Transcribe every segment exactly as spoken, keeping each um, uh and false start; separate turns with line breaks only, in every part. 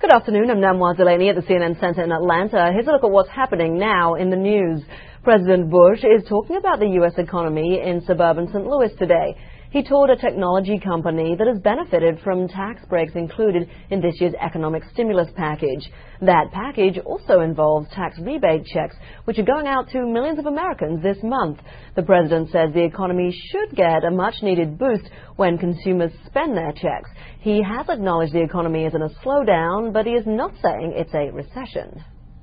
Good afternoon, I'm Namwa Delaney at the C N N Center in Atlanta. Here's a look at what's happening now in the news. President Bush is talking about the U S economy in suburban Saint Louis today. He toured a technology company that has benefited from tax breaks included in this year's economic stimulus package. That package also involves tax rebate checks, which are going out to millions of Americans this month. The president says the economy should get a much-needed boost when consumers spend their checks. He has acknowledged the economy is in a slowdown, but he is not saying it's a recession.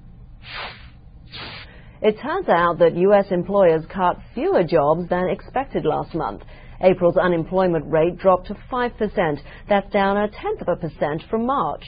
It turns out that U S employers cut fewer jobs than expected last month. April's unemployment rate dropped to five percent. That's down a tenth of a percent from March.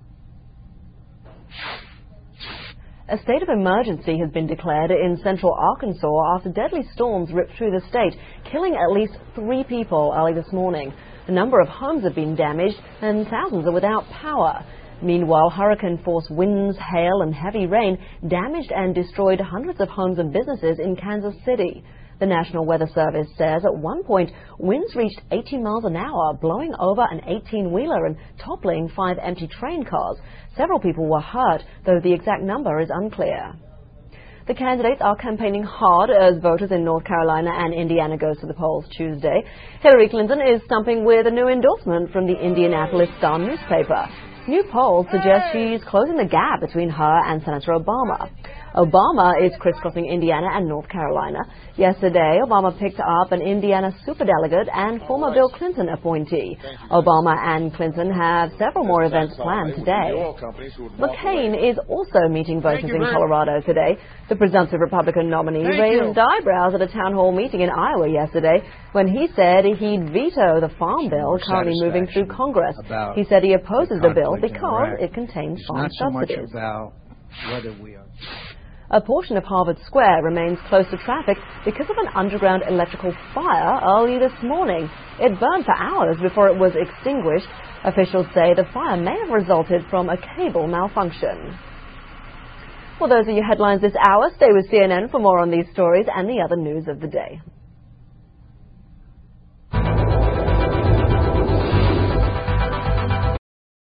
A state of emergency has been declared in central Arkansas after deadly storms ripped through the state, killing at least three people early this morning. A number of homes have been damaged and thousands are without power. Meanwhile, hurricane-force winds, hail and heavy rain damaged and destroyed hundreds of homes and businesses in Kansas City. The National Weather Service says at one point winds reached eighteen miles an hour, blowing over an eighteen-wheeler and toppling five empty train cars. Several people were hurt, though the exact number is unclear. The candidates are campaigning hard as voters in North Carolina and Indiana go to the polls Tuesday. Hillary Clinton is stumping with a new endorsement from the Indianapolis Star newspaper. New polls suggest she's closing the gap between her and Senator Obama. Obama is crisscrossing Indiana and North Carolina. Yesterday, Obama picked up an Indiana superdelegate and former Bill Clinton appointee. Obama and Clinton have several more events planned today. McCain is also meeting voters in Colorado today. The presumptive Republican nominee raised eyebrows at a town hall meeting in Iowa yesterday when he said he'd veto the farm bill currently moving through Congress. He said he opposes the bill because it contains farm subsidies. A portion of Harvard Square remains closed to traffic because of an underground electrical fire early this morning. It burned for hours before it was extinguished. Officials say the fire may have resulted from a cable malfunction. Well, those are your headlines this hour. Stay with C N N for more on these stories and the other news of the day.